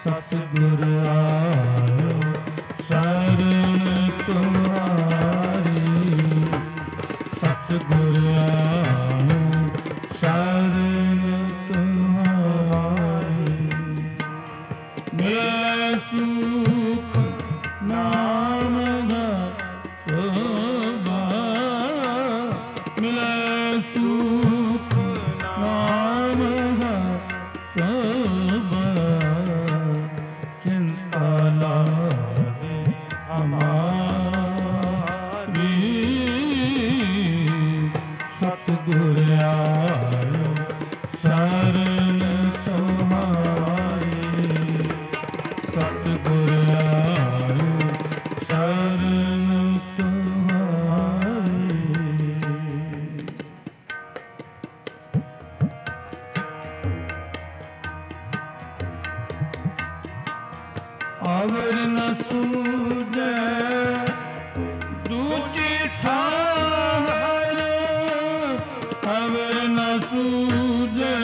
ਸਤਿਗੁਰ ਆਇਓ ਸ਼ਰਨ ਤੁਮਾਰੀ, ਸਤਿਗੁਰ ਆਇਓ ਸ਼ਰਨ ਤੁਮਾਰੀ। ਮਿਲੇ ਸੁਖ ਨਾਮ ਦਾ ਸੋਭਾ, ਮਿਲੇ ਸੁਖ ਨਾਮ ਦਾ ਸੋਭਾ, ਚਿੰਤਾ ਲਾਗੇ ਹਮਾਰੀ। ਸਤਿਗੁਰ ਆਇਓ ਸ਼ਰਨ ਤੁਮਾਰੀ, ਸਤਿਗੁਰ ਆਇਓ ਸ਼ਰਨ ਤੁਮਾਰੀ। ਅਵਰ ਨ ਸੂਝੈ ਦੂਜੀ ਠਾਹਰ, ਅਵਰ ਨ ਸੂਝੈ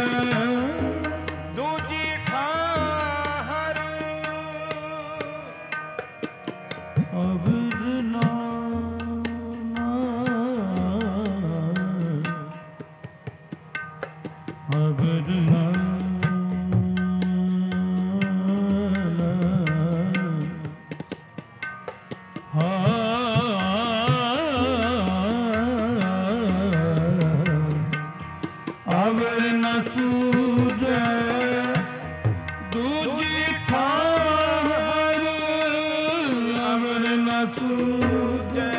ਦੂਜੀ ਠਾਹਰ, ਅਵਰ ਨਾ ਅਵਰ ਨਾ ਅਵਰ ਨ ਸੂਝੈ ਦੂਜੀ ਠਾਹਰ, ਅਵਰ ਨ ਸੂਝੈ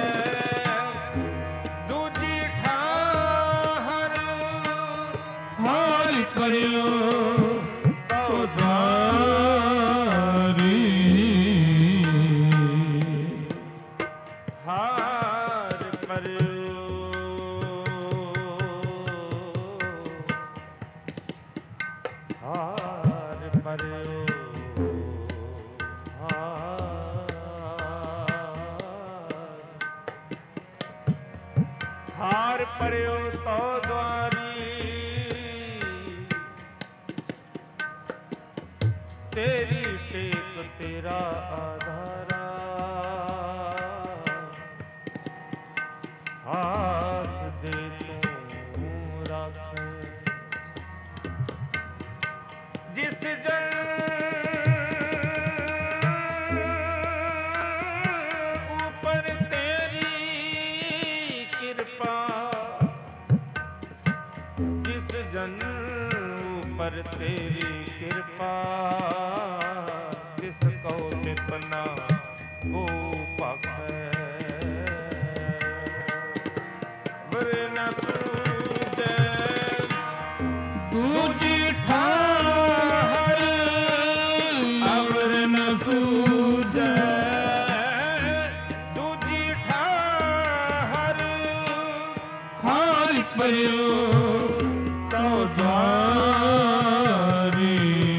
ਦੂਜੀ ਠਾਹਰ। ਹਾਰ ਕਰਿਓ ਉਦਾਰੀ, ਹਾਰ ਪਰਿਓ ਹਾਰ ਪਰਿਓ ਹਾਰ ਪਰਿਓ ਤੋ ਦੁਆਰੀ। ਤੇਰੀ ਟੇਕ ਤੇਰਾ ਆਧਾਰਾ, ਹਾਥ ਦੇ ਤੂੰ ਰਾਖੇ। ਜਿਸ ਜਨ ਉਪਰ ਤੇਰੀ ਕਿਰਪਾ, ਜਿਸ ਜਨ ਉਪਰ ਤੇਰੀ ਕਿਰਪਾ, ਤਿਸ ਕੋ ਨਿਤ ਨਾ ਕੋ ਭਾਖੈ। ਵਰ ਨ ਸੂਝੈ ਦੂਜੀ ਠਾਹਰ, ਅਵਰ ਨ ਸੂਝੈ ਦੂਜੀ ਠਾਹਰ। ਹਾਰ ਪਰਿਓ ਤੋ ਦੁਆਰੀ।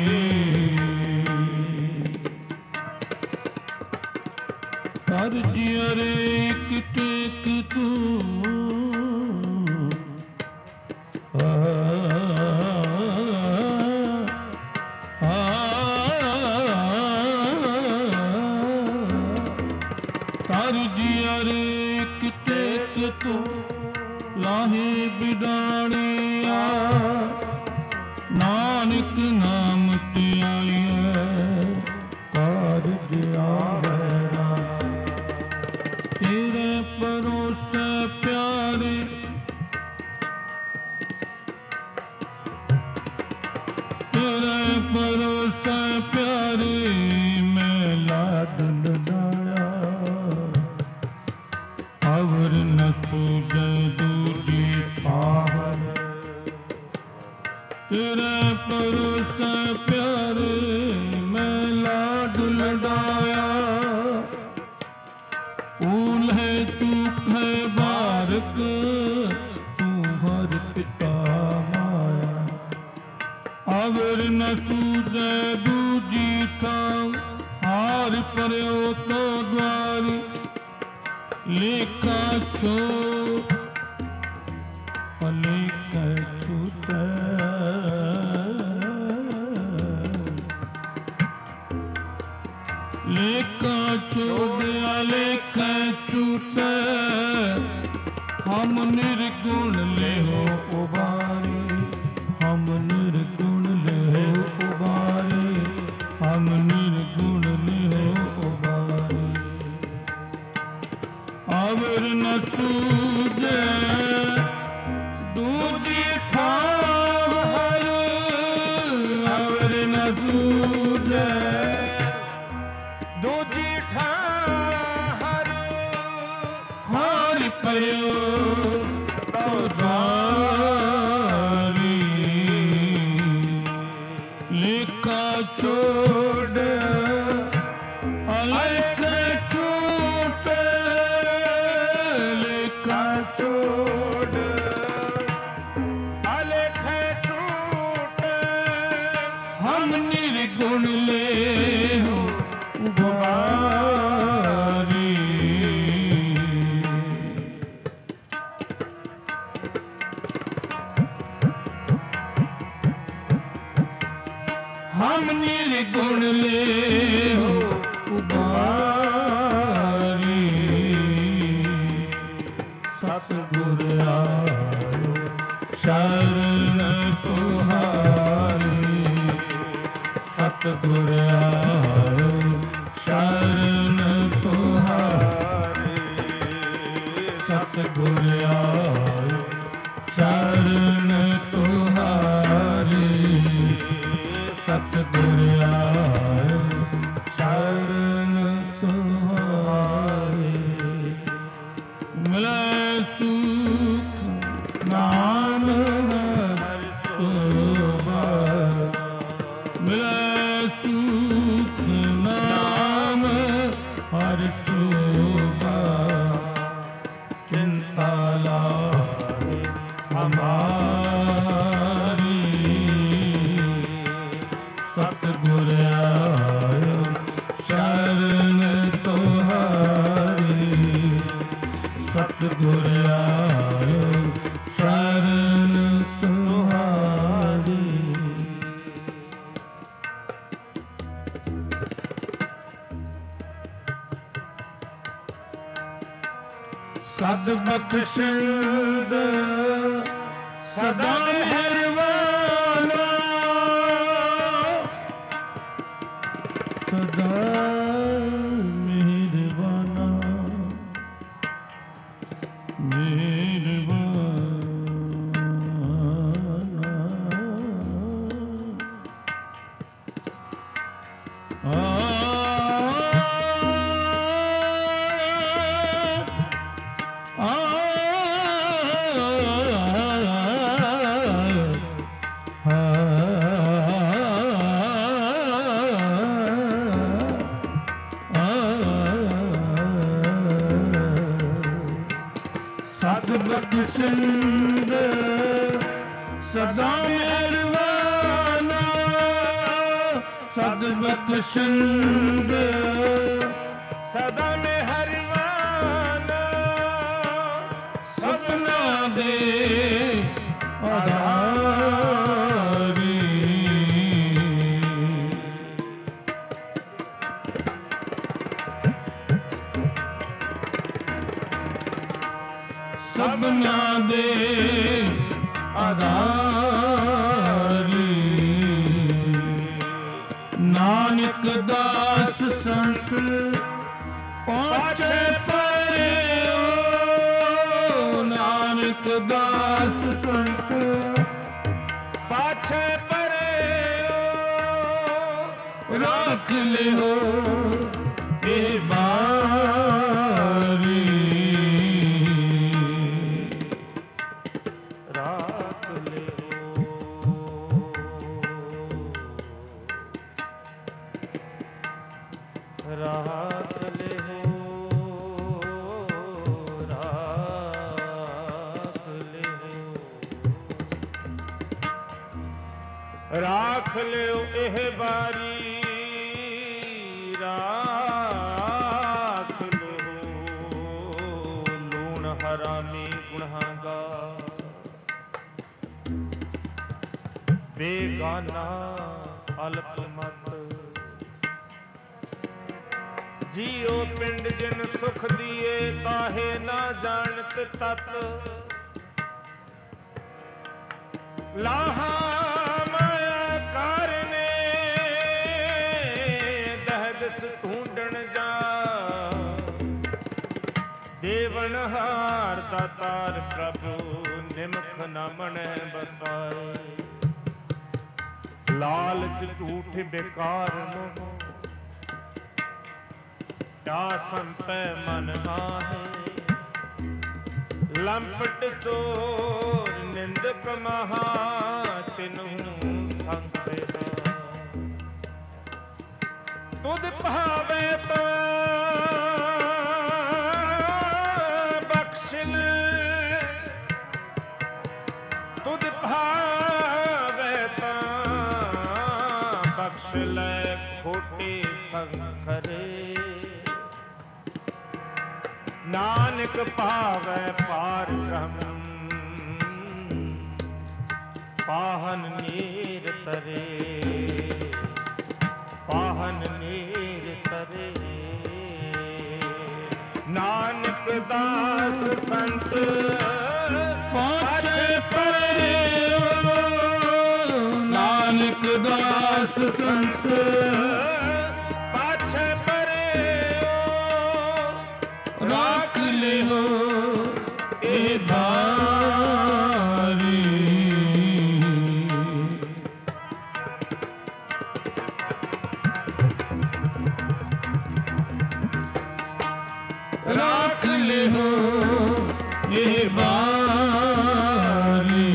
ਹਰ ਜਿਅਰੇ ਕਿਤੇ ਕਿ ਤੂੰ ਹਰ ਜਿਅਰੇ ਕਿਤੇ ਕਿ ਤੂੰ ਲਾਹੇ ਬਿਡਾਣਿਆ, ਨਾਨਕ ਨਾਮ ਧਿਆਈਐ ਕਾਰਜ ਆਵੈ ਰਾਮ। ਤੇਰੇ ਭਰੋਸੇ ਪਿਆਰੇ, ਤੇਰੇ ਭਰੋਸੇ ਪਿਆਰੇ, ਮੈਂ ਲਾਡ ਲਡਾਇਆ। ਅਵਰ ਨ ਸੂਝੈ ਦੂਜੀ ਠਾਹਰ, ਤੇਰੇ ਭਰੋਸੇ ਪਿਆਰੇ, ਮੈਂ ਲਾਡ ਲਡਾਇਆ। ਊਲ ਹੈ ਤੂੰ ਹੈ ਬਾਰਕ, ਤੂੰ ਹਰ ਪਿਤਾ ਮਾਇਆ। ਅਵਰ ਨ ਸੂਝੈ ਦੂਜੀ ਠਾਹਰ, ਹਾਰ ਪਰਿਓ ਤੋ ਦੁਆਰੀ। ਲੇਖਾ ਛੋ ਭਲੇਖਾ ਛੂਟੈ, लेखा छोड़िया लेखा छूटे, हम निर्गुण लेहो उबारे, हम निर्गुण लेहो उबारे, हम निर्गुण लेहो उबारे। अवर न सूझे दूजी ठाव हर, अवर न सूझे दूजी ठाहर हार पर्यो तो दारी। लेखा छोड़ अलेख छूट, लेखा छोड़ अलेख छूट, हम निर्गुण ले हो उबारी। हम निर्गुण ले हो उबारी। सतगुर आयो शरण तुहारी, सतगुर आयो शरण तुहारी, सतगुर आयो शरण तुहारी, सतगुर आयो शरण तुहारी। मिले सुख नाम हर सोबा, मिले सुख नाम हर सोबा। चिंता लाहे हमारी, सतगुर आयो शरण तुहारी, सतगुर आयो शरण तुहारी। सद बख्शिंद सदा मेहरबाना, सदा मेहरबाना, मेहरबाना। सद बख्शिंद सदा मेहरबाना, सद बख्शिंद सदा मेहरबाना। सपना दे आधारी, सपना दे आधारी। नानक दास संत पाछे परे, नानक दास संत पाछे परे राख ले हो ए बारी। राख ले राख ले राख ले राख लियो एह बारी, राख लियो लूण हरामी गुनाहगा। बेगाना अल्प मत ਜੀਉ ਪਿੰਡ ਜਿਨ ਸੁਖ ਦੀਏ ਤਾਹੇ ਨਾ ਜਾਣਤ ਤਤ ਲਾਹਾ ਮਾਇਆ ਕਾਰਨੇ ਦਹਦਸ ਢੂੰਡਣ ਜਾ ਦੇਵਨ ਹਾਰ ਦਾਤਾਰ ਪ੍ਰਭੂ ਨਿਮਖ ਨਾ ਮਣੈ ਬਸਾਏ ਲਾਲਚ ਝੂਠ ਬੇਕਾਰ ਮੋਹ ਕਿਆ ਸੰਪੈ ਮਨ ਮਾਹੇ ਲੰਪਟ ਚੋਰ ਨਿੰਦਕ ਮਹਾ ਤਿਨੂ ਸੰਪਿਆ ਤੁਧ ਭਾਵੇ ਤੋ ਬਖਸ਼ ਲੈ ਤੁਧ ਭਾਵੇ ਤਾਂ ਬਖਸ਼ ਲੈ ਖੋਟੇ ਸੰਖਰੇ ਨਾਨਕ ਭਾਵੈ ਪਾਰ ਬ੍ਰਹਮ ਪਾਹਨ ਨੀਰ ਤਰੇ ਪਾਹਨ ਨੀਰ ਤਰੇ ਨਾਨਕ ਦਾਸ ਸੰਤ ਪਾਛੇ ਪਰਿਓ ਨਾਨਕ ਦਾਸ ਸੰਤ ਪਾਛੇ ਪਰਿਓ ਰਾਖ ਲਿਓ ਇਹ ਬਾਰੀ ਰਾਖ ਲਿਓ ਇਹ ਬਾਰੀ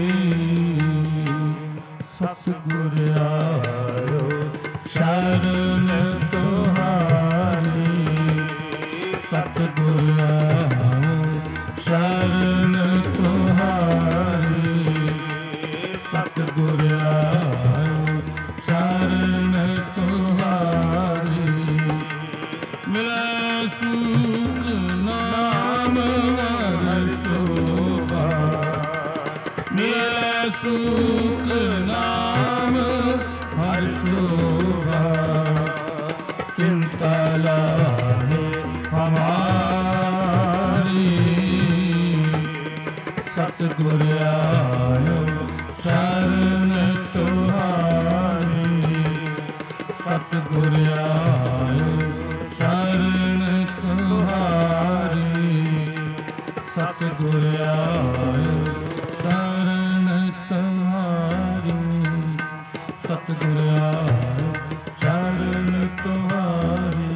ਸਤਿਗੁਰ ਆਇਓ ਸ਼ਰਨ ਤੁਹਾਰੀ ਸਤਿਗੁਰ ਆਇਓ ਸ਼ਰਨ ਤੁਹਾਰੀ ਸਤਿਗੁਰ ਆਇਓ ਸ਼ਰਨ ਤੁਹਾਰੀ ਮਿਲੈ ਸੂਖ ਨਾਮ ਹਰਿ ਸੋਭਾ ਮਿਲੈ ਸੂਖ ਨਾਮ ਹਰਿ ਸੋਭਾ ਚਿੰਤਾ ਲਾਹੇ ਹਮਾਰੀ ਸਤਿਗੁਰ ਆਇਓ ਸ਼ਰਨ ਤੁਹਾਰੀ ਸਤਿਗੁਰ ਆਇਓ ਸ਼ਰਨ ਤੁਹਾਰੀ ਸਤਿਗੁਰ ਆਇਓ ਸ਼ਰਨ ਤੁਹਾਰੀ ਸਤਿਗੁਰ ਆਇਓ ਸ਼ਰਨ ਤੁਹਾਰੀ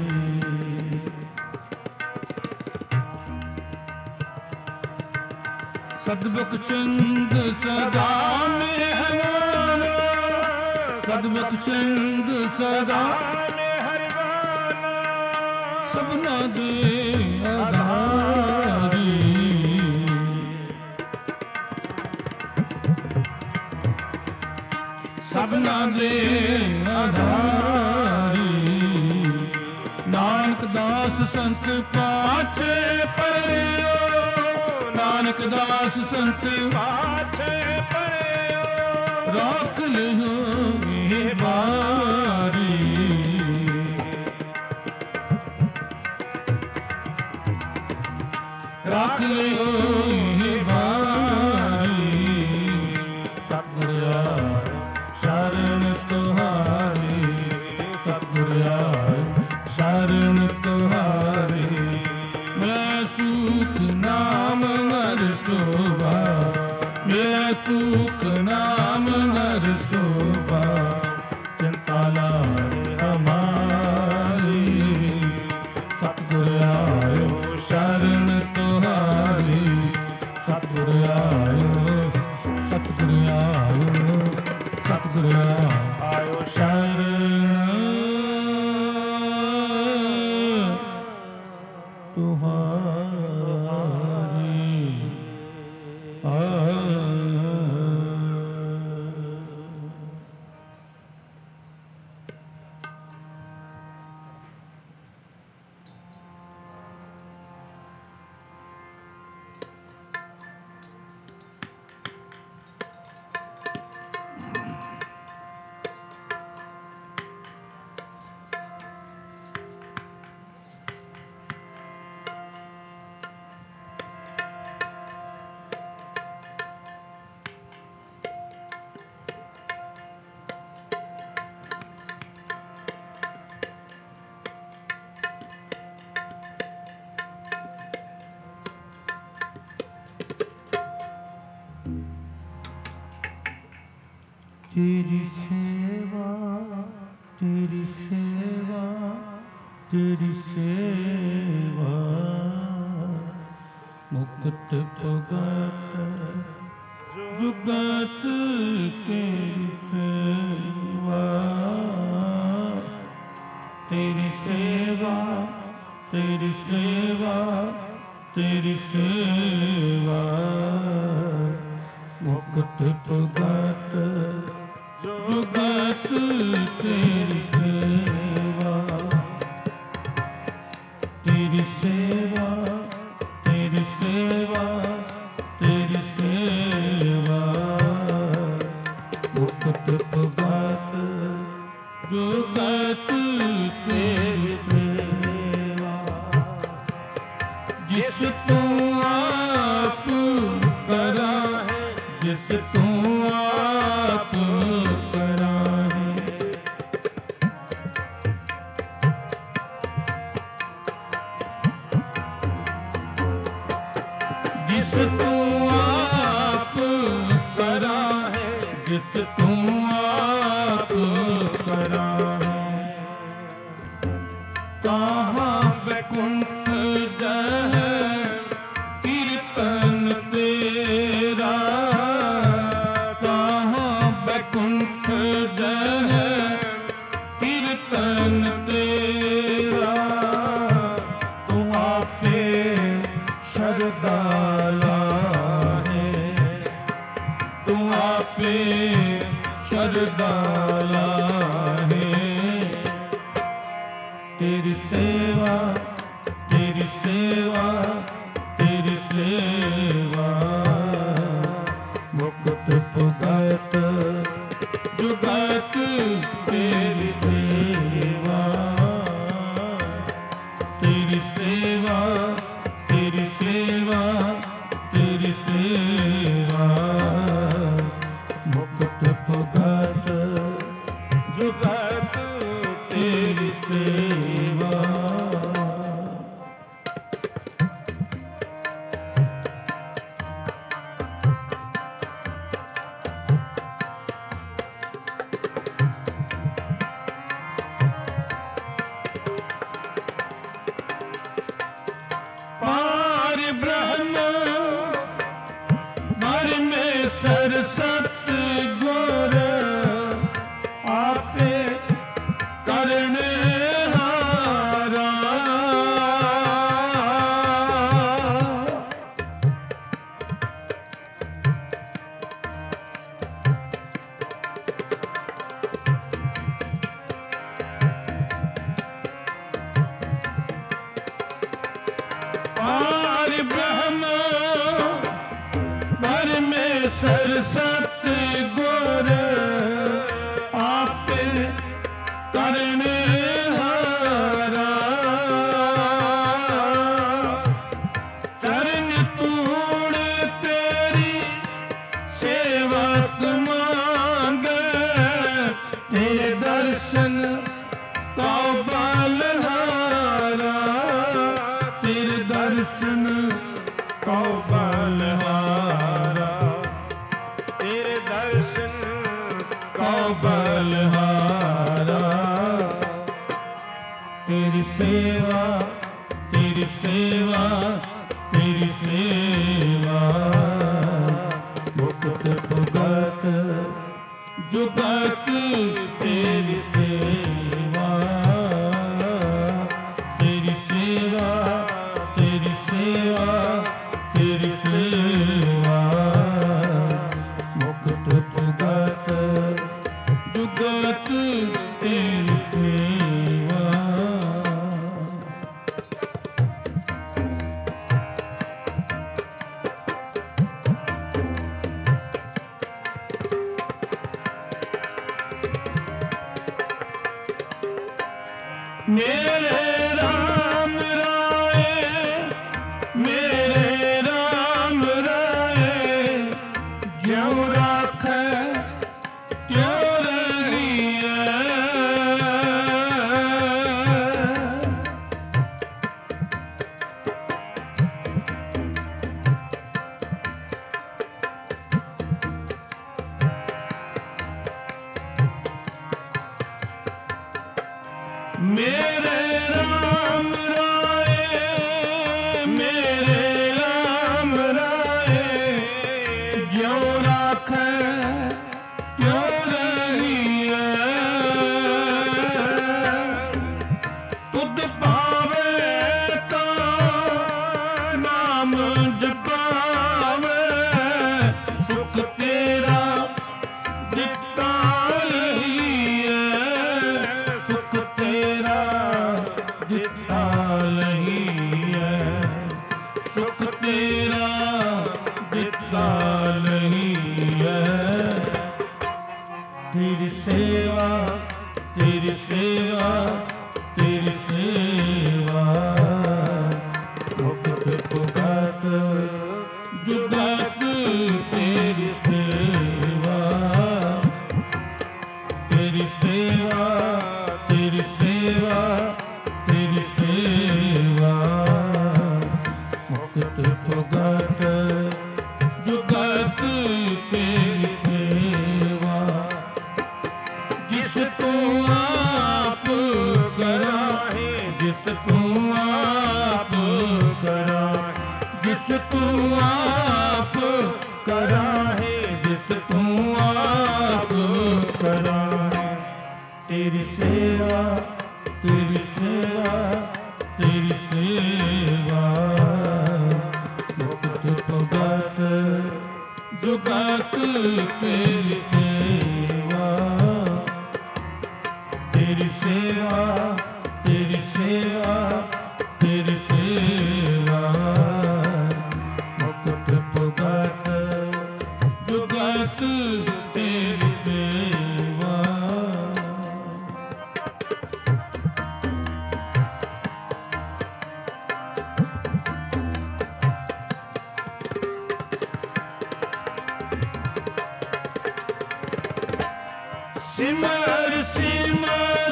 ਸਤਿਗੁਰ ਚੰਦ ਸਦਾ ਮਿਹਰਬਾਨ ਸਤਿਗੁਰ ਚੰਦ ਸਦਾ ਮਿਹਰਬਾਨ ਸਭਨਾ ਦੇ ਆਧਾਰੀ ਸਭਨਾ ਦੇ ਆਧਾਰੀ ਨਾਨਕ ਦਾਸ ਸੰਤ ਪਾਛੇ ਪਰਿਓ ਨਾਨਕ ਦਾਸ ਸੰਤ ਪਾਛੇ ਪਰਿਓ ਰਾਖ ਲਿਓ ਇਹ ਬਾਰੀ ਰਾਖ ਲਿਓ ਇਹ ਬਾਰੀ ਸਤਿਗੁਰ ਆਇਓ ਸ਼ਰਨ ਤੁਹਾਰੀ ਸਤਿਗੁਰ ਆਇਓ ਸ਼ਰਨ ਤੁਹਾਰੀ ਮੈਂ ਸੁਖ ਨਾਮ ਹਰਿ ਸੋਭਾ ਮੈਂ ਸੁਖ ਨਾਮ ਹਰਿ ਸੋਭਾ ਚਿੰਤਾ ਲਾਹੇ ਹਮਾਰੀ ਸਤਿਗੁਰ ਆਇਓ ਸ਼ਰਨ ਤੁਹਾਰੀ ਸਤਿਗੁਰ ਆਇਓ ਸਤਿਗੁਰ ਆਇਓ ਸਤਿਗੁਰ ਆਇਓ ਸ਼ਰਨ ਤੁਹਾਰੀ तेरी सेवा तेरी सेवा तेरी सेवा मुक्त भगत जुगत तेरी सेवा तेरी सेवा तेरी सेवा तेरी सेवा मुक्त भगत जुगत तेरी सेवा तेरी सेवा तेरी सेवा तेरी सेवा मुक्त भगत जुगत तेरी सेवा जिस तू आप करा है जिस तू आप करा है जिस तू आप करा है जिस तू आप करा है कहाँ बैकुंठ जह कीर्तन तेरा कहाँ बैकुंठ जह कीर्तन तेरा तू आपे शरदाला है तू आपे शरदाला है तेरी सेवा तेरी सेवा तेरी सेवा मुक्त भगत जुगत तेरी सेवा तेरी सेवा तेरी सेवा तेरी सेवा मुक्त भगत जुगत तेरी सेवा पार ब्रह्म भर में सरसत गुर आपे करने हारा पार ब्रह्म भर में सरसत गुर आपे करने हारा चरण तूड़ तेरी सेवक मांगे तेरे दर्शन का बलहारा तेरे दर्शन का बलहारा तेरे दर्शन का बलहारा तेरी सेवा तेरी सेवा तेरी सेवा मुक्त भगत जुगत तेरी सेवा तेरी सेवा तेरी सेवा तेरी सेवा मुक्त भगत जुगत तेरी सेवा मेरे राम राय मेरे राम राय ज्यों राखै त्यों रहिए ਮੇਰੇ ਰਾਮ ਰਾਏ, ਮੇਰੇ ਰਾਮ ਰਾਏ, ਜਿਉ ਰਾਖੈ ਤਿਉ ਰਹੀਐ। ਤੁਧ ਪਾਵੇ ਤਾਂ ਨਾਮ ਜਪਾਵੇ, ਸੁਖ ਤੇਰਾ ਦਿੱਤਾ ਲਹੀਐ, ਸੁਖ ਤੇਰਾ ਦਿੱਤਾ ਲਹੀਐ, ਸੁਖ ਤੇਰਾ ਦਿੱਤਾ ਲਹੀਐ। ਤੇਰੀ ਸੇਵਾ, ਤੇਰੀ ਸੇਵਾ, ਤੇਰੀ ਸੇਵਾ, ਮੁਕਤ ਪੁਗਤ ਜੁਗਤ ਤੇਰੀ ਸੇਵਾ, ਤੇਰੀ ਸੇਵਾ, ਤੇਰੀ ਸੇਵਾ, ਤੇਰੀ ਸੇਵਾ, ਮੁਕਤ ਪੁਗਤ ਜੁਗਤ ਤੇਰੀ ਸੇਵਾ। ਜਿਸ ਤੂੰ ਆਪ ਕਰਾਹੇ, ਜਿਸ ਤੂੰ ਆਪ ਕਰਾਹੇ, ਜਿਸ ਤੂੰ ਆਪ ਕਰਾਹੇ, ਜਿਸ ਤੂੰ ਆਪ ਕਰਾਹੇ। ਤੇਰੀ ਸੇਵਾ, ਤੇਰੀ ਸੇਵਾ, ਤੇਰੀ ਸੇਵਾ, ਮੁਕਤ ਪੁਗਤ ਜੁਗਤ ਤੇਰੀ ਸੇਵਾ, ਤੇਰੀ ਸੇਵਾ, ਤੇਰੀ ਸੇਵਾ, ਤੇਰੀ ਸੇਵਾ, ਮੁਕਤ ਪੁਗਤ ਜੁਗਤ ਤੇਰੀ ਸੇਵਾ। ਸਿਮਰ ਸਿਮਰ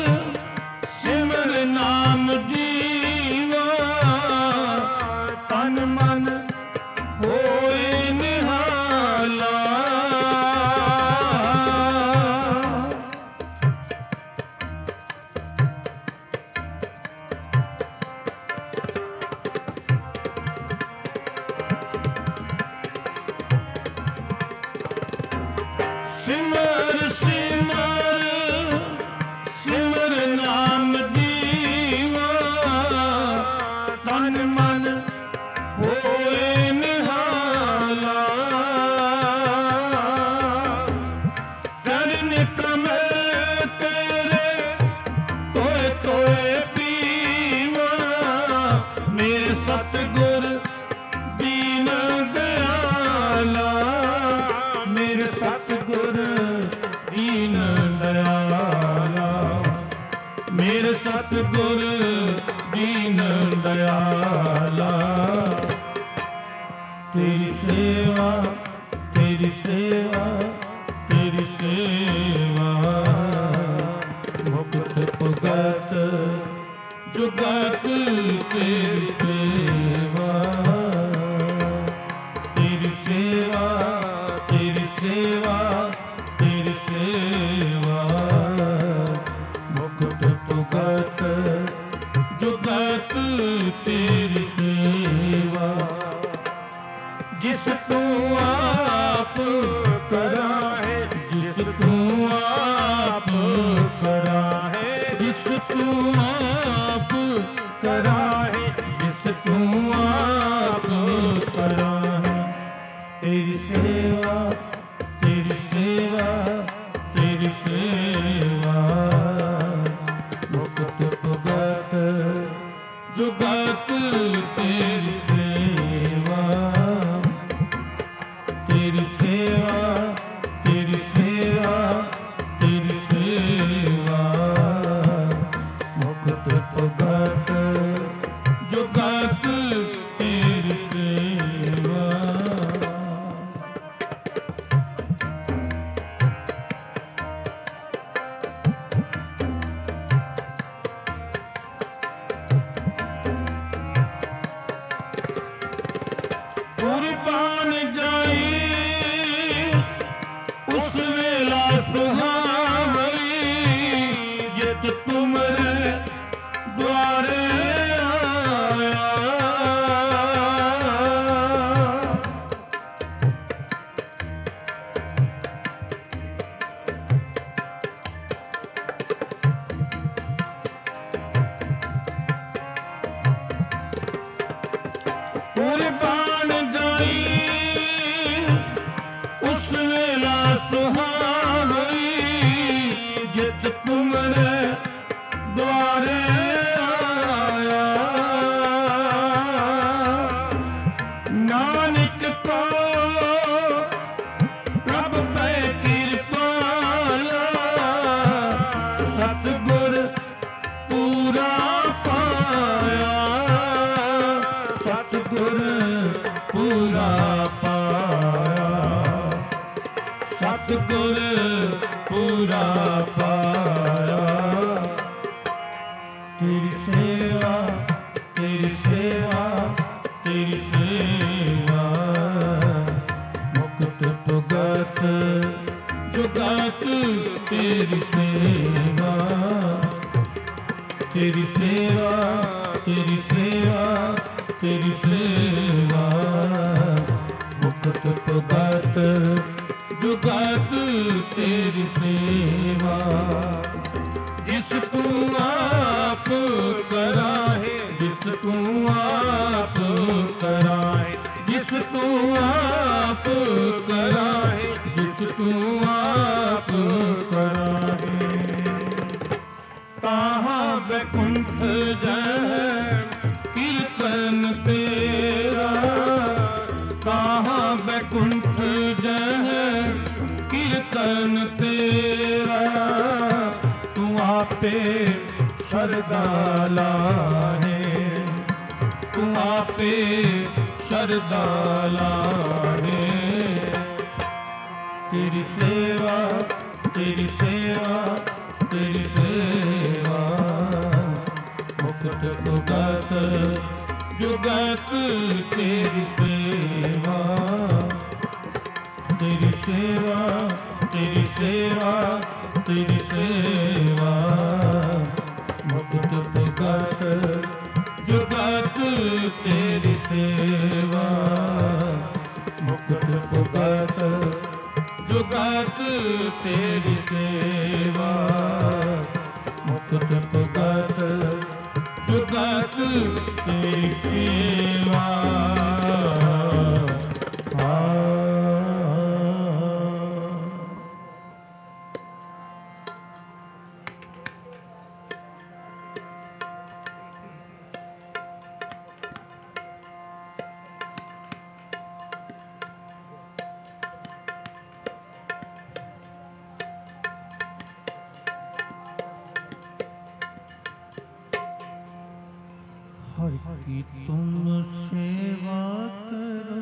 ਸਿਮਰ ਨਾਮ ਜੀਵਾ, ਤਨ ਮਨ ਹੋਏ ਨਿਹਾਲਾ। ਸਿਮਰ ਸਿਮਰ ਸਿਮਰ ਨਾਮ ਜੀਵਾ, ਤਨ ਮਨ ਹੋਏ ਨਿਹਾਲਾ। ਚਰਨ ਕਮਲ ਤੇਰੇ ਤੋਏ ਤੋਏ ਪੀਵਾ, ਮੇਰੇ ਸਤਿਗੁਰ ਦੀਨ ਦਇਆਲਾ, ਮੇਰੇ ਸਤਿਗੁਰ ਦੀਨ ਦਇਆਲਾ, ਮੇਰੇ ਸਤਿਗੁਰ ਦੀਨ ਦਇਆਲਾ। ਤੇਰੀ ਸੇਵਾ, ਤੇਰੀ ਸੇਵਾ, ਤੇਰੀ ਸੇਵਾ, ਮੁਕਤ ਪੁਗਤ ਜੁਗਤ ਤੇਰੀ ਸੇਵਾ, ਤੇਰੀ ਸੇਵਾ, ਤੇਰੀ ਸੇਵਾ, ਤੇਰੀ ਸੇਵਾ, ਮੁਕਤ ਪੁਗਤ ਜੁਗਤ ਤੇਰੀ ਸੇਵਾ। ਜਿਸ ਤੂੰ ਆਪ ਕਰਾਹੇ, ਜਿਸ ਤੂੰ ਆਪ ਕਰਾਹੇ, ਜਿਸ ਤੂੰ ਆਪ ਕਰਾਹੇ, ਜਿਸ ਤੂੰ ਆਪ ਕਰਾਹੇ। ਤੇਰੀ ਸੇਵਾ, ਤੇਰੀ ਸੇਵਾ, ਤੇਰੀ ਸੇਵਾ, ਮੁਕਤ ਪੁਗਤ ਜੁਗਤ ਤੇਰੀ ਸੇਵਾ, ਤੇਰੀ ਸੇਵਾ, ਤੇਰੀ ਸੇਵਾ, ਤੇਰੀ ਸੇਵਾ, ਮੁਕਤ ਪੁਗਤ ਜੁਗਤ ਤੇਰੀ ਸੇਵਾ। ਕੁਰਬਾਨ ਜਾਈ ਉਸ ਵੇਲਾ ਸੁਹਾਵਈ, ਜਿਤ ਤੁਮ ਤੁਮਰੇ ਦੁਆਰੇ ਆਇਆ। ਕੁਰਬਾਨ ਜਾਈ ਉਸ ਵੇਲਾ ਸੁਹਾਵੀ, ਜਿਤ ਤੁਮਰੇ ਦੁਆਰੇ ਆਇਆ। ਨਾਨਕ ਕੋ ਪ੍ਰਭ ਪੈ ਕਿਰਪਾਲਾ, ਸਤਿਗੁਰ ਪੂਰਾ ਪਾਇਆ। ਸਤਿਗੁਰ ਪੂਰਾ ਪਾਇਆ। ਸਤਿਗੁਰ ਪੂਰਾ ਪਾਇਆ। ਤੇਰੀ ਸੇਵਾ, ਤੇਰੀ ਸੇਵਾ, ਤੇਰੀ ਸੇਵਾ, ਮੁਕਤ ਤੁਗਤ ਜੁਗਤ ਤੇਰੀ ਸੇਵਾ। ਤੇਰੀ ਸੇਵਾ, ਤੇਰੀ ਸੇਵਾ, ਤੇਰੀ ਸੇਵਾ, ਮੁਕਤ ਤੁਗਤ ਜੁਗਤ ਤੇਰੀ ਸੇਵਾ। ਜਿਸ ਤੂੰ ਆਪ ਕਰਾਹੇ, ਜਿਸ ਤੂੰ ਆਪ ਕਰਾਹੇ, ਜਿਸ ਤੂੰ ਆਪ ਕਰਾਹੇ, ਜਿਸ ਤੂੰ ਆਪ ਕਰਾਹੇ। ਤਾਹਾਂ ਬੈਕੁੰਠ ਜੈ ਕੀਰਤਨ ਤੇਰਾ, ਤਾਹਾਂ ਬੈਕੁੰਠ ਜੈ ਕੀਰਤਨ ਤੇਰਾ। ਤੂੰ ਆਪੇ ਸਰਦਾ ਲਾਹੇ, ਤੂੰ ਆਪੇ ਸਰਦਾ ਲਾਹੇ। ਤੇਰੀ ਸੇਵਾ, ਤੇਰੀ ਸੇਵਾ, ਤੇਰੀ ਸੇਵਾ, ਮੁਕਤ ਤੁਗਤ ਜੁਗਤ ਤੇਰੀ ਸੇਵਾ। ਤੇਰੀ ਸੇਵਾ, ਤੇਰੀ ਸੇਵਾ, ਤੇਰੀ ਸੇਵਾ, ਮੁਕਤ ਤੁਗਤ ਜੁਗਤ ਤੇਰੀ ਸੇਵਾ। ਮੁਕਤ ਤੁਗਤ ਜੁਗਤ ਤੇਰੀ ਸੇਵਾ। ਮੁਕਤ ਤੁਗਤ ਜੁਗਤ ਤੇਰੀ ਸੇਵਾ। हर की तुम सेवा करो,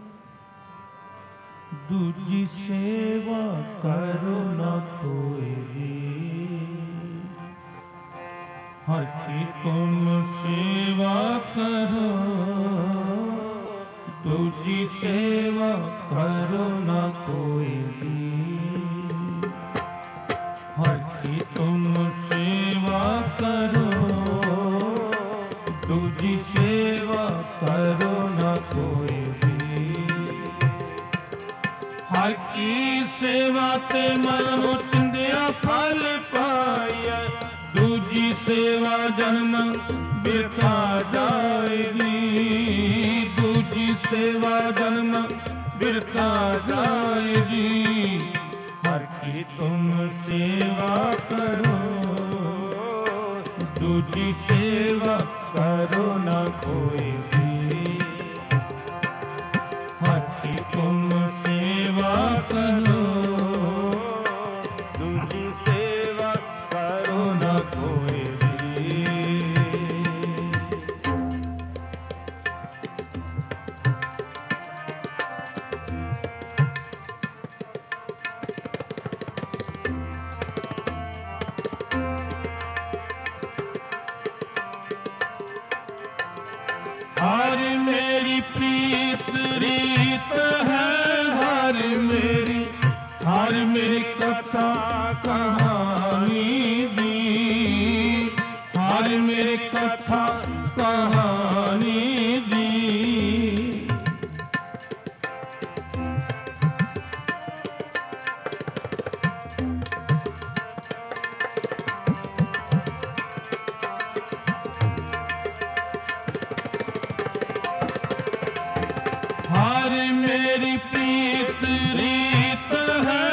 दूजी सेवा करो न कोई। हर की तुम सेवा करो, दूजी सेवा करो न कोई। हर की तुम सेवा करो, दूजी सेवा करो न कोई भी। हर की सेवा ते मनो चिंदिया फल पाया, दूजी सेवा जन्म बिरथा जाएगी। दूजी सेवा जन्म बिरथा जाएगी। हर की तुम सेवा करो, दूजी सेवा करो न कोई भी। हर की तुम सेवा करो, दूजी सेवा करो न कोई भी। हर मेरी प्रीत रीत है, हर मेरी कथा कहानी दी। हर मेरी कथा कहानी दी। हर मेरी प्रीत रीत है,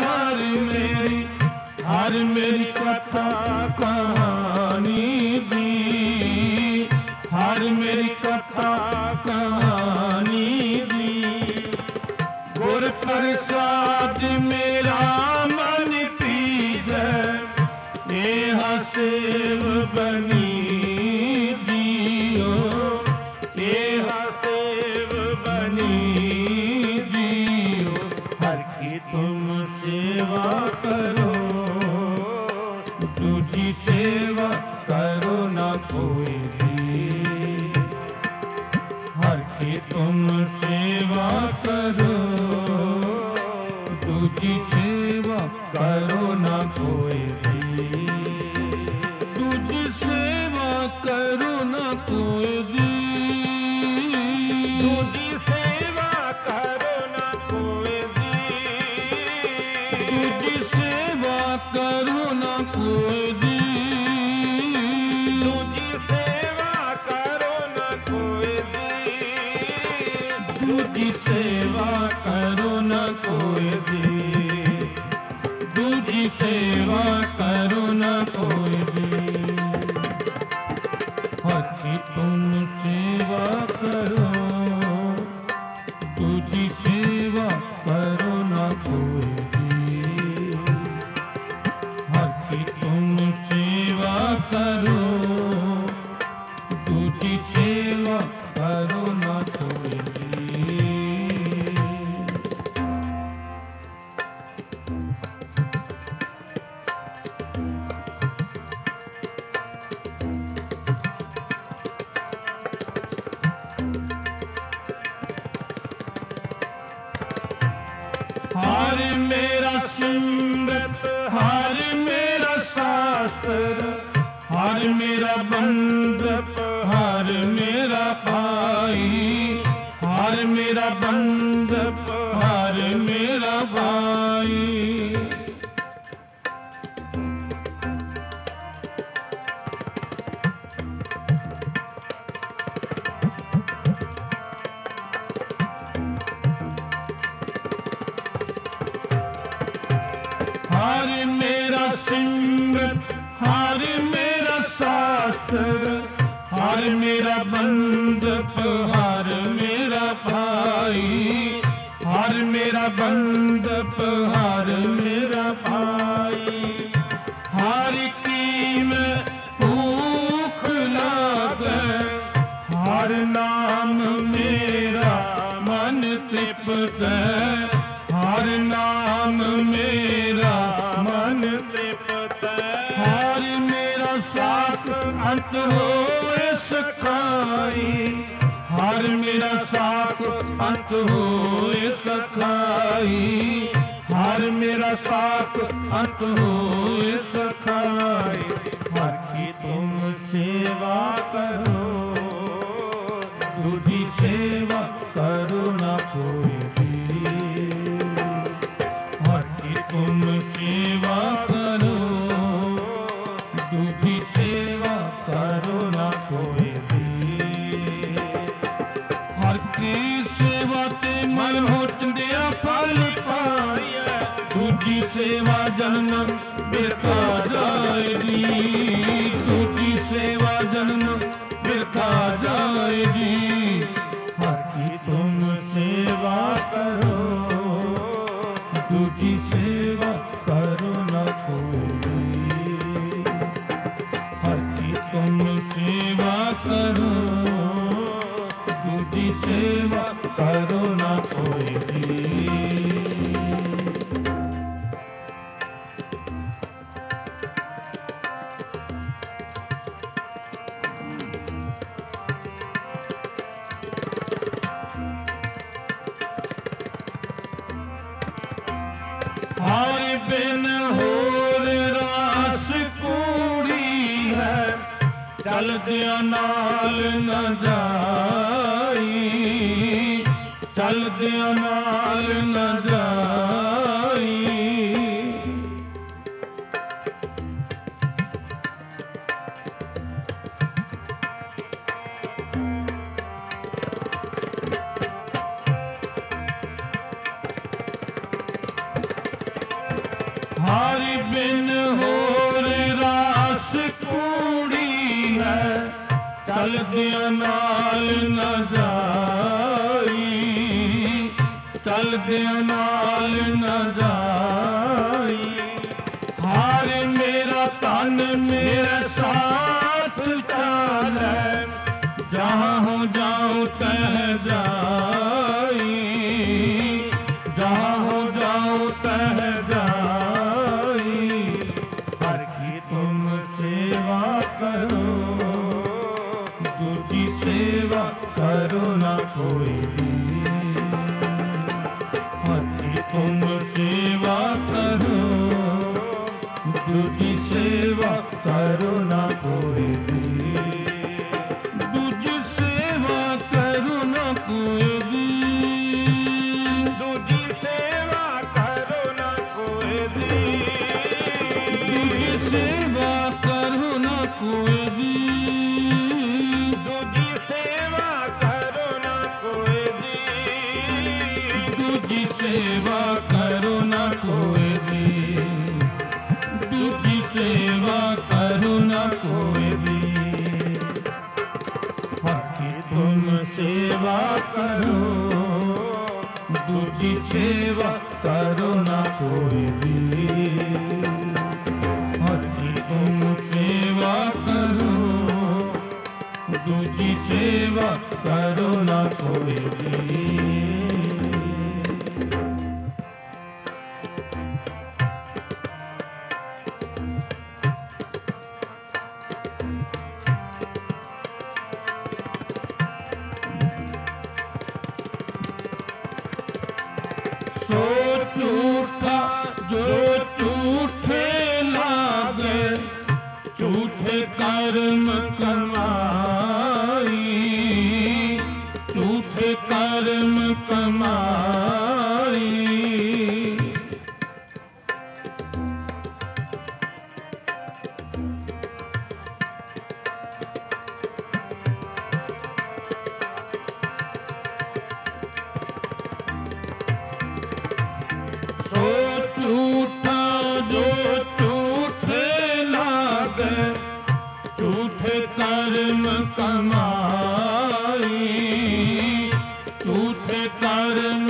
हर मेरी कथा कहानी दी। हर मेरी कथा कहानी दी। गुर प्रसाद मेरा मन पीजै, नेहा सेव बनी दियो, नेहा सेव बनी दियो। हर की तुम सेवा करो, दूजी सेवा करो ना कोई जी। हर की तुम सेवा करो, दूजी सेवा करो ना कोई जी। दूजी सेवा करो ना कोई जी। दूजी सेवा करो ना कोई जी। दूजी सेवा करो ना कोई जी। दूजी सेवा करो ना कोई जी। दूजी सेवा करो ना कोई जी। दूजी सेवा करो ना कोई जी। हर की तुम सेवा करो, दूजी सेवा करो ना कोई जी। हर की तुम सेवा करो, दूजी सेवा करो ना कोई जी। हर मेरा सिमरत, हर मेरा शास्त्र, हर मेरा बंधप, हर मेरा भाई। हर मेरा बंधप, हर मेरा भाई। हर मेरा सिमरत, हर मेरा शास्त्र, हर मेरा बंधप, हर मेरा भाई। हर मेरा बंधप, हर मेरा भाई। हर की में भूख लागे, हर नाम मेरा मन तृप्त। हर नाम मेरा मन तृप्त। हर मेरा साथ अंत होए सखाई। हर मेरा साथ अंत होए सखाई। हर मेरा साथ अंत होए सखाई। हर की तुम सेवा करो, दूजी सेवा करो ना कोई भी। हर की तुम सेवा करो, दूजी सेवा करो ना कोई भी। हर की सेवा ते मन हो चंदिया फल पाया। दूजी सेवा जन्म बिरथा जाएगी। दूजी सेवा जन्म बिरथा जाएगी। हर की तुम सेवा करो, दूजी सेवा करो ना कोई। हर की तुम सेवा करो, दूजी सेवा करो ना कोई जी। हर बिन होर रास कूड़ी है। ਚਲਦਿਆਂ ਨਾਲ ਨਾ ਜਾਈ, ਚਲਦਿਆਂ ਨਾਲ ਨਾ ਜਾਈ। ਹਰਿ ਬਿਨ ਹੋਰ ਰਾਸ ਕੂੜੀ ਹੈ, ਚਲਦਿਆਂ ਨਾਲ ਨਾ ਜਾਈ, ਚਲਦਿਆਂ ਨਾਲ ਨਾ ਜਾਈ। ਹਰਿ ਮੇਰਾ ਤਨ ਮੇਰਾ ਸਾਥ ਚਾਲੈ, ਜਹਾਂ ਹੋ ਜਾਉ ਤਹ ਜਾਈ, जहाँ हो जाओ तह जाई। हर की तुम सेवा करो, दूजी सेवा करो ना कोई जी। हर की तुम सेवा करो, दूजी सेवा करो ना कोई जी। दूजी सेवा करो ना कोई जी, सेवा करो ना कोई दी, दूजी सेवा करो ना कोई दी, दूजी सेवा करो ना कोई दी, दूजी सेवा करो ना कोई दी। बाकी तुम सेवा करो, दूजी सेवा करो ना कोई दी। तुम सेवा करो, दूजी सेवा करो ना कोई जी। सो झूठा जो झूठे लागे, झूठे कर्म कमाई, झूठे कर्म कमाई। सो झूठा जो झूठे लागे, झूठे कर्म कमाई, झूठे कर्म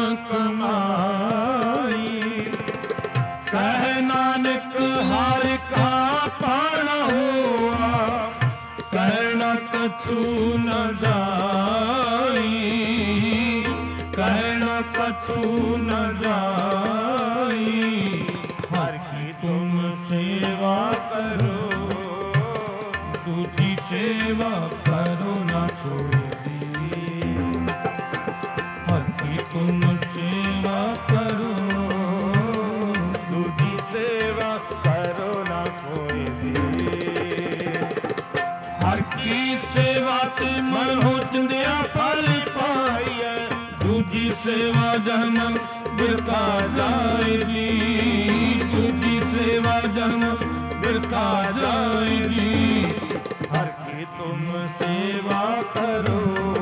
कमाई। कह नानक हर का पाना हुआ, कहना कछु न जाई, कहना कछु न जाई। हर की तुम सेवा करो, दूजी सेवा करो ना कोई दी। हर की तुम सेवा करो, दूजी सेवा करो ना कोई दी। हर की सेवा ते मन हो चंदिया फल पाइए, दूजी सेवा जन्म बिरका जाएगी, दूजी सेवा जन्म बिरका जाएगी। हर की तुम सेवा करो,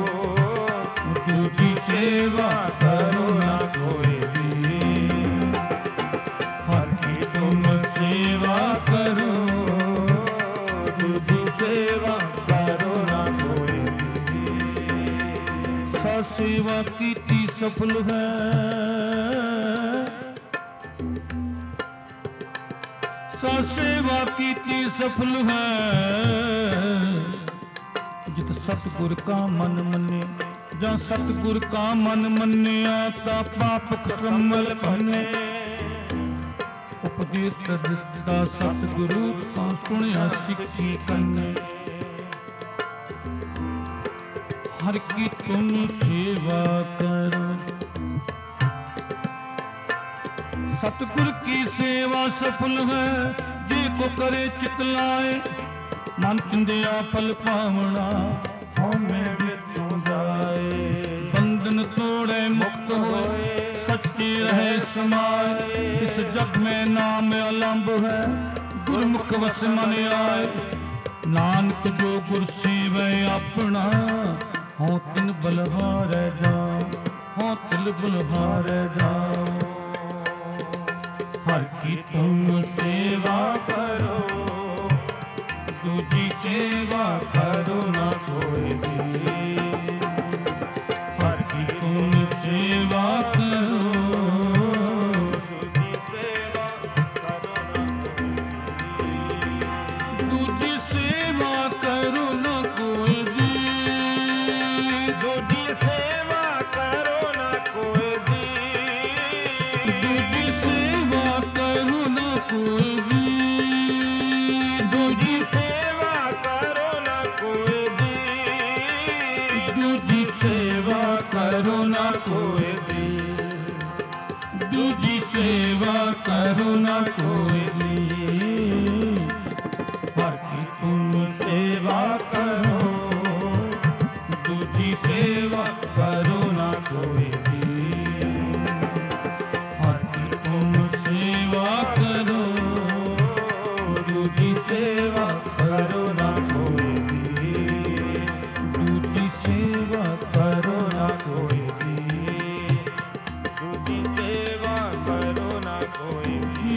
दूजी सेवा करो ना कोई जी। हर की तुम सेवा करो, दूजी सेवा करो ना कोई जी। सेवा कीती सफल है, सेवा कीती सफल है। जित सतगुर का मन मने, ਜਾਂ ਸਤਿਗੁਰ ਕਾ ਮਨ ਮੰਨਿਆ ਤਾਂ ਪਾਪਕ ਸੰਮਲ ਭੰਨੇ। ਉਪਦੇਸ਼ ਦਿੱਤਾ ਸਤਿਗੁਰੂ ਤਾਂ ਸੁਣਿਆ ਸਿੱਖੀ ਕੰਨੇ। ਹਰ ਕੀ ਤੁਮ ਸੇਵਾ ਕਰੋ, सतगुर की सेवा सफल है। जे को करे चित लाए, ਮਨ ਚਿੰਦਿਆ ਫਲ ਪਾਵਣਾ ਹਉਮੈ ਵਿੱਚੋਂ ਜਾਏ ਬੰਧਨ ਤੋੜੇ ਮੁਕਤ ਹੋਏ ਸੱਚੀ ਰਹੇ ਸਮਾਏ ਇਸ ਜਗ ਮੈਂ ਨਾਮ ਅਲੰਭ ਹੈ ਗੁਰਮੁਖ ਵਸ ਮਨ ਆਏ ਨਾਨਕ ਜੋ ਗੁਰ ਸੇਵੈ ਆਪਣਾ ਹਉ ਤਿਨ ਬਲਹਾਰੈ ਜਾਉ ਹਉ ਤਿਲ ਬਲਹਾਰੈ ਜਾਉ ਹਰ ਕੀ ਤੁਮ ਸੇਵਾ ਕਰੋ ਦੂਜੀ ਸੇਵਾ ਕਰੋ ਨਾ ਕੋਈ ਦੀ ਹਰ ਕੀ ਤੁਮ ਸੇਵਾ ਕਰੋ ਦੂਜੀ ਸੇਵਾ ਕਰੋ ਨਾ ਕੋਈ ਦੀ ਦੂਜੀ ਸੇਵਾ ਕਰੋ ਨਾ ਕੋਈ ਦੀ ਦੂਜੀ ਸੇਵਾ ਕਰੋ ਨਾ ਕੋਈ ਦੀ ਦੂਜੀ ਸੇਵਾ ਕਰੋ ਨਾ ਕੋਈ ਦੀ ਦੂਜੀ ਸੇਵਾ ਕਰੋ ਨਾ ਕੋਈ ਦੀ ਦੂਜੀ ਸੇਵਾ ਕਰੋ ਨਾ ਕੋਈ ਦੀ ਹਰ ਕੀ ਤੁਮ ਸੇਵਾ ਕਰੋ ਦੂਜੀ ਸੇਵਾ ਕਰੋ ਨਾ ਕੋਈ ਦੀ ਹਰ ਕੀ ਤੁਮ ਸੇਵਾ ਕਰੋ ਦੂਜੀ ਸੇਵਾ ਕਰੋ ਨਾ ਕੋਈ ਦੀ ਦੂਜੀ ਸੇਵਾ ਕਰੋ ਨਾ ਕੋਈ ਦੀ ਦੂਜੀ ਸੇਵਾ ਕਰੋ ਨਾ ਕੋਈ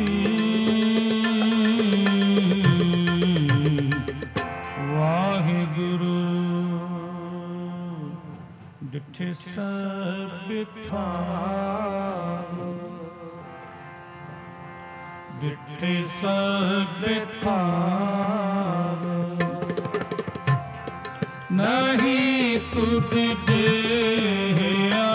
ਵਾਹਿਗੁਰੂ ਡਿਠੇ ਸਭ ਥਾਵ ਡਿਠੇ ਸਭ ਥਾਵ ਨਹੀਂ ਤੁਧ ਜਿਹਾ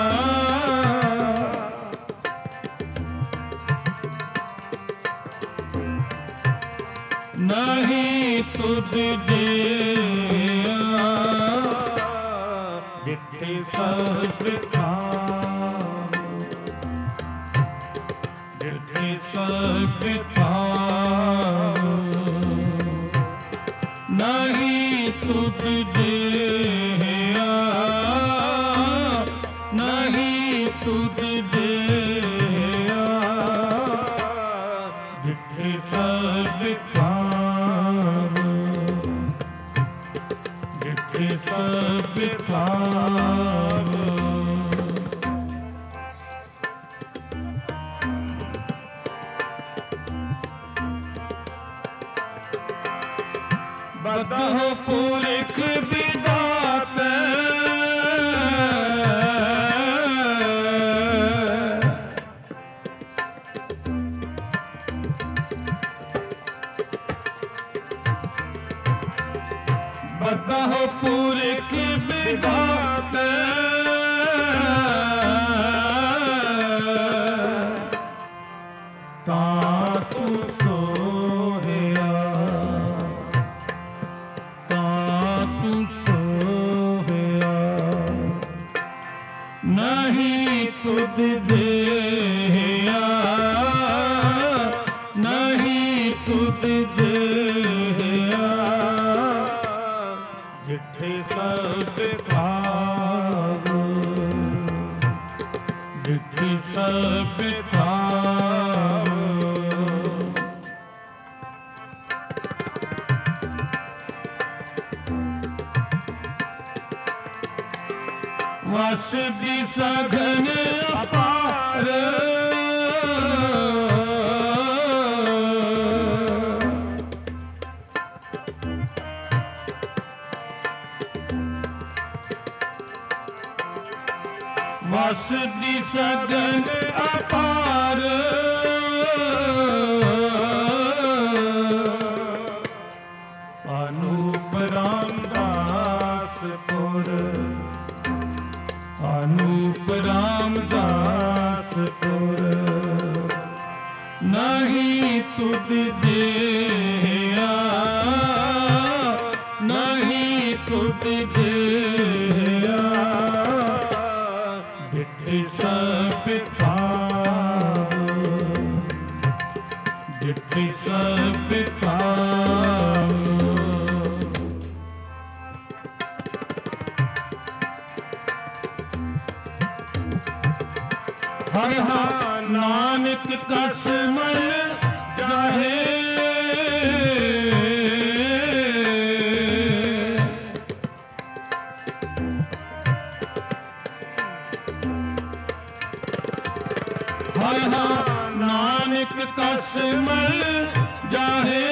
ਨਹੀਂ ਤੁਧ ਜਿਹਾ ਡਿਠੇ ਸਭ ਥਾਵ ਡਿਠੇ ਸਭ ਥਾਵ ਨਹੀਂ ਤੁਧ ਜਿਹਾ ਨਹੀਂ ਤੁਧ ਜਿਹਾ ਡਿਠੇ ਸਭ ਥਾਵ ਡਿਠੇ ਸਭ ਥਾਵ ਬਦਹੁ ਪੁਰਖ ਵਿਦਾਤੈ ਬਦਹੁ ਪੁਰਖ ਵਿਦਾਤੈ ਤਾਂ ਤੂੰ ਸੋਹਿਆ ਤਾਂ ਤੂੰ ਸੋਹਿਆ ਨਹੀਂ ਤੁਧ ਜਿਹਾ ਨਹੀਂ ਤੁਧ ਜਿਹਾ ਜਿੱਥੇ ਸਭ ਭਾਵ ਜਿੱਥੇ ਸਭ ਭਾਵ ਵਸ ਦੀ ਸਗਨ ਅਪਾਰ ਵਸ ਦੀ ਸਗਨ ਅਪਾਰ ਅਨੂਪ ਰਾਮਦਾਸ ਪੁਰ ਅਨੂਪ ਰਾਮਦਾਸ ਪੁਰ ਨਹੀਂ ਤੁਧ ਜਿਹਾ ਨਹੀਂ ਤੁਧ ਜਿਹਾ ਡਿਠੇ ਸਭ ਥਾਵ ਡਿਠੇ ਸਭ ਥਾਵ ਹਰ ਹਰ ਨਾਨਕ ਕਸ ਮਲ ਜਾਹੇ ਹਰ ਹਰ ਨਾਨਕ ਕਸ ਮਲ ਜਾਹੇ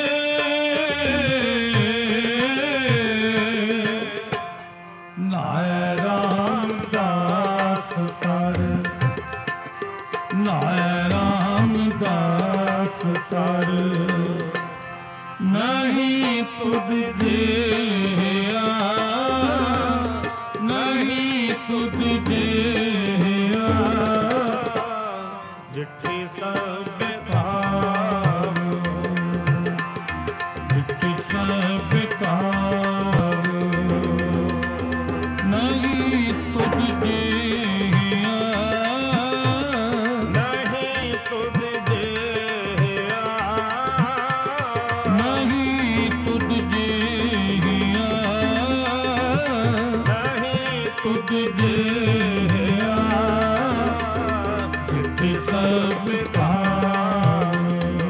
ਨਾਇ ਰਾਮਦਾਸ ਸਰ ਨਾਇ ਰਾਮਦਾਸ ਸਰ ਨਹੀਂ ਤੁਧ ਜਿਆ ਨਹੀਂ ਤੁਧ ਜਿਆ ਜਿੱਠੀ ਸਭ ਭਾਵ ਜਿੱਠੀ ਸਭ ਭਾਵ ਨਹੀਂ ਤੁਧ ਜਿਆ ਨਹੀਂ ਤੁਧ ਜਿਆ ਨਹੀਂ ਤੁਧ ਜਿਆ ਨਹੀਂ ਤੁਧ ਜਿਆ ਜਿੱਥੇ ਸਭ ਭਾਵ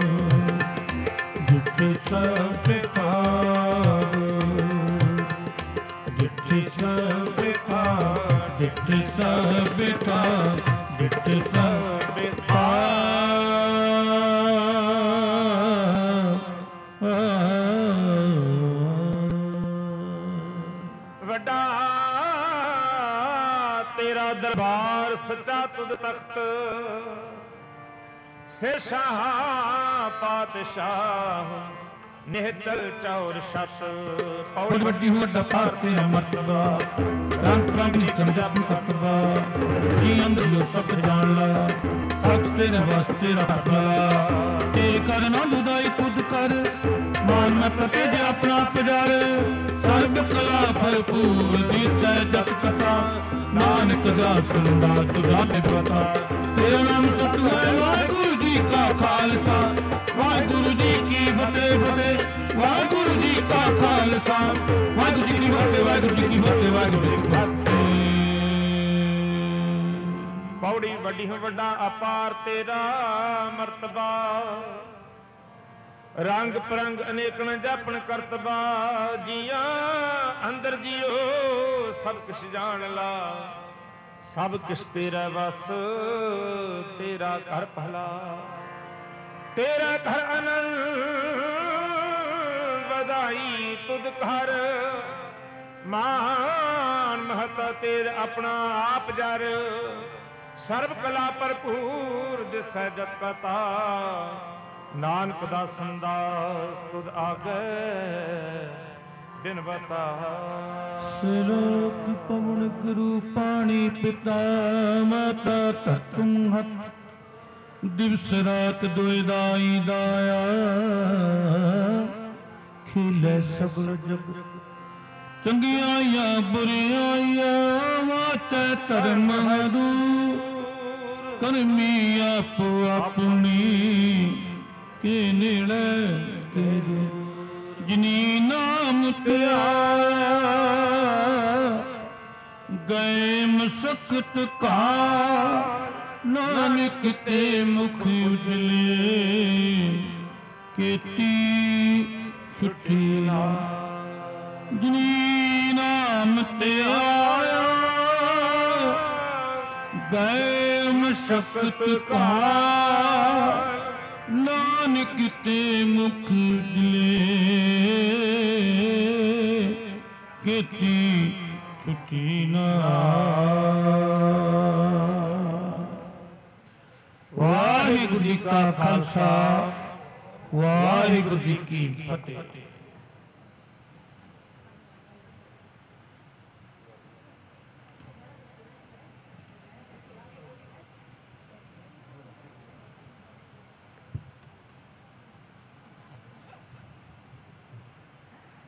ਜਿੱਥੇ ਸਭ ਭਾਵ ਜਿੱਥੇ ਸਭ ਭਾਵ ਜਿੱਥੇ ਸਭ ਭਾਵ ਜਿੱਥੇ ਸਭ ਵੱਡਾ ਤੇਰਾ ਦਰਬਾਰ ਸੱਚਾ ਤੁਧ ਤਖਤ ਸੇ ਸ਼ਾਹ ਪਾਤਸ਼ਾਹ ਨਿਹਤਲ ਚੌਰ ਛਤ ਬਹੁਤ ਵੱਡੀ ਹੋ ਵੱਡਾ ਭਾਰ ਤੇਰਾ ਮਰਤਬਾ ਰੰਗ ਰੰਗ ਨਿਕਲ ਜਾਪਨ ਕਰਤਬਾ ਜੀ ਅੰਦਰ ਜੋ ਸਭ ਜਾਣ ਲਾ ਸਭ ਤੇਰੇ ਵਾਸਤੇ ਰੱਖਲਾ ਤੇਰੇ ਕਰ ਨਾ ਦੁਦਾਈ ਤੁਧ ਕਰ ਮਾਨ ਮੈਂ ਪ੍ਰਤੇ ਜੇ ਆਪਣਾ ਪਜਾਰ ਸਰਬ ਕਲਾ ਭਰਪੂਰ ਦੀ ਸਹਿਜਤ ਕਥਾ ਨਾਨਕ ਦਾਸ ਰੰਦਾਸ ਤੁਝਾ ਤੇ ਪਤਾ ਤੇਰਾ ਨਾਮ ਸਤਿਗੁਰ ਵਾਹਿਗੁਰੂ ਜੀ ਕਾ ਖਾਲਸਾ ਵਾਹਿਗੁਰੂ ਜੀ ਕੀ ਫਤਿਹ ਫਤਿਹ ਵਾਹਿਗੁਰੂ ਜੀ ਕਾ ਖਾਲਸਾ ਵਾਹਿਗੁਰੂ ਜੀ ਕੀ ਫਤਿਹ ਵਾਹਿਗੁਰੂ ਜੀ ਕੀ ਫਤਿਹ ਵਾਹਿਗੁਰੂ ਜੀ ਕੀ ਫਤਿਹ। ਪੌੜੀ ਵੱਡੀ ਹੋ ਵੱਡਾ ਅਪਾਰ ਤੇਰਾ ਮਰਤਬਾ ਰੰਗ ਪਰੰਗ ਅਨੇਕਣ ਜਾਪਣ ਕਰਤਬਾ ਜੀਆਂ ਅੰਦਰ ਜੀਓ ਸਭ ਕੁਛ ਜਾਣ ਲਾ ਸਭ ਕੁਛ ਤੇਰਾ ਵਸ ਤੇਰਾ ਘਰ ਭਲਾ ਤੇਰਾ ਘਰ ਅਨੰਦ ਵਧਾਈ ਤੁਧ ਘਰ ਮਾਨ ਮਹਤਾ ਤੇਰਾ ਆਪਣਾ ਆਪ ਜਰ ਸਰਬ ਕਲਾ ਭਰਪੂਰ ਦਿਸੈ ਜਤ ਕਤਾ ਨਾਨਕ ਦਾ ਸੰਦਾਸ ਤੁਧ ਆਗੇ ਬਿਨ ਬਤਾ ਸਰੋਕ ਪਵਨ ਗੁਰੂ ਪਾਣੀ ਪਿਤਾ ਮਾਤਾ ਧਰਤੁਮ ਹੱਥ ਦਿਵਸ ਰਾਤ ਦੁਇ ਦਾਈ ਦਾਇਆ ਖਿਲੇ ਸਗਲ ਜਗ ਚੰਗਿਆਈਆਂ ਬੁਰਿਆਈਆਂ ਵਾਟੇ ਧਰਮ ਹਰੂ ਕਰਮੀ ਆਪੋ ਆਪਣੀ ਕੇ ਨੇੜੇ ਕੇ ਜਿਨੀ ਨਾਮ ਧਿਆਇਆ ਗਏ ਮਸਕਤ ਕਾ ਨਾਨਕ ਤੇ ਮੁਖ ਉਜਲੇ ਕੀਤੀ ਛੁੱਟੀ ਨਾ ਜਿਨੀ ਨਾਮ ਧਿਆਇਆ ਗਏ ਮਸਕਤ ਕਾ ਨਾਨਕ ਤੇ ਮੁਖ ਉਜਲੇ ਕੀਤੀ ਛੁੱਟੀ ਨਾ। ਵਾਹਿਗੁਰੂ ਜੀ ਕਾ ਖਾਲਸਾ ਵਾਹਿਗੁਰੂ ਜੀ ਕੀ ਫਤਿਹ।